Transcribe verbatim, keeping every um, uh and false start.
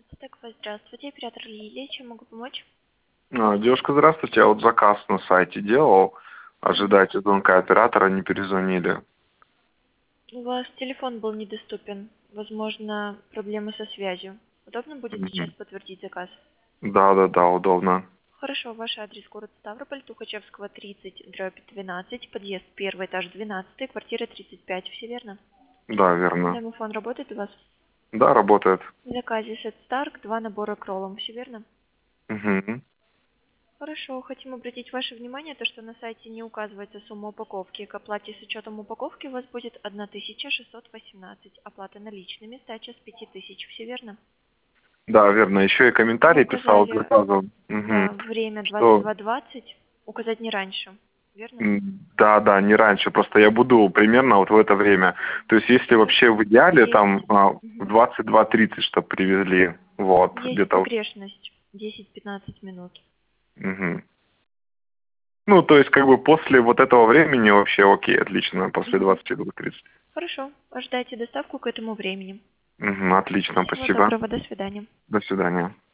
Автотеква, здравствуйте, оператор Лилия, чем могу помочь? А, Девушка, здравствуйте. Я вот заказ на сайте делал. Мгм. Ожидайте звонка оператора, не перезвонили. У вас телефон был недоступен. Возможно, проблемы со связью. Удобно будет сейчас Мгм. подтвердить заказ? Да, да, да, удобно. Хорошо, ваш адрес город Ставрополь, Тухачевского, тридцать, дробь двенадцать, подъезд первый этаж двенадцать, квартира тридцать пять, все верно? Да, верно. Домофон работает у вас? Да, работает. В заказе сет Старк, два набора кроллом, все верно? Угу. Хорошо, хотим обратить ваше внимание, то, что на сайте не указывается сумма упаковки. К оплате с учетом упаковки у вас будет тысяча шестьсот восемнадцать. Оплата наличными, сдача с пяти тысяч. Все верно? Да, верно. Еще и Вы комментарий писал к указали, заказу. Угу. да, время двадцать Что? два двадцать. Указать не раньше. Верно? м, Да, да, не раньше. Просто я буду примерно вот в это время. То есть, если вообще Хорошо. в идеале, там Есть. а, в Мгм. двадцать два тридцать, чтобы привезли. Вот, Есть где-то. погрешность. десять-пятнадцать минут. Угу. Ну, то есть, как бы после вот этого времени вообще окей, отлично, после Мгм. двадцати двух тридцати. Хорошо. Ожидайте доставку к этому времени. Угу, отлично, Всего спасибо. доброго. До свидания. До свидания.